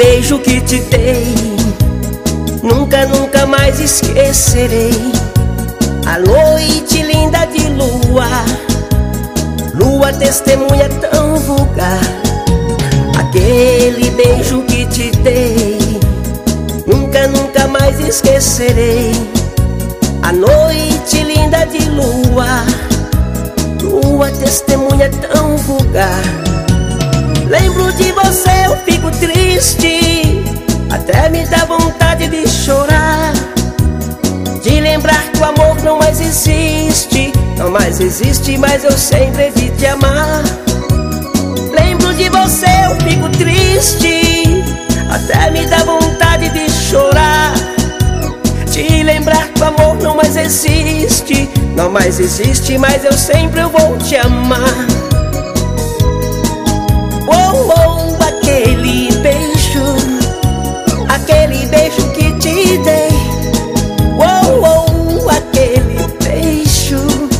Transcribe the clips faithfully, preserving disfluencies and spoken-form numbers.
beijo que te dei, nunca, nunca mais esquecerei. A noite linda de lua, lua testemunha tão vulgar. Aquele beijo que te dei, nunca, nunca mais esquecerei. A noite linda de lua, lua testemunha tão vulgar. Lembro de você, eu fico triste, até me dá vontade de chorar, de lembrar que o amor não mais existe, não mais existe, mas eu sempre hei de te amar. Lembro de você, eu fico triste, até me dá vontade de chorar, de lembrar que o amor não mais existe, não mais existe, mas eu sempre eu vou te amar. Oh, oh, aquele beijo, aquele beijo que te dei. Oh, oh, aquele beijo.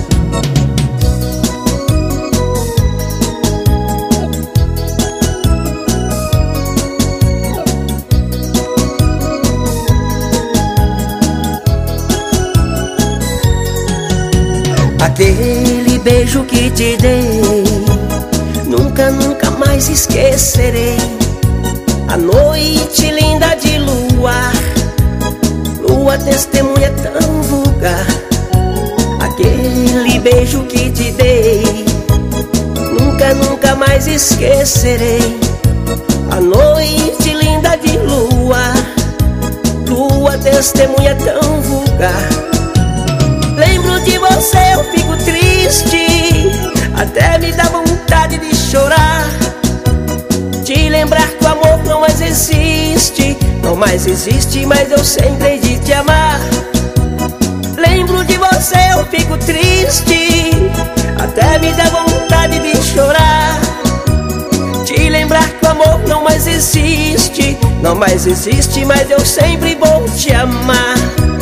Aquele beijo que te dei, nunca, nunca mais esquecerei. A noite linda de lua, lua testemunha tão vulgar. Aquele beijo que te dei, nunca, nunca mais esquecerei. A noite linda de lua, lua testemunha tão vulgar. Lembro de você, eu fico triste, até me dá vontade de chorar, de lembrar que o amor não mais existe, não mais existe, mas eu sempre hei de te amar. Lembro de você, eu fico triste, até me dá vontade de chorar, de lembrar que o amor não mais existe, não mais existe, mas eu sempre vou te amar.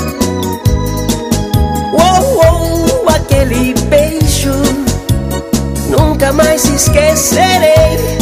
Oh, oh, aquele beijo, nunca mais esquecerei.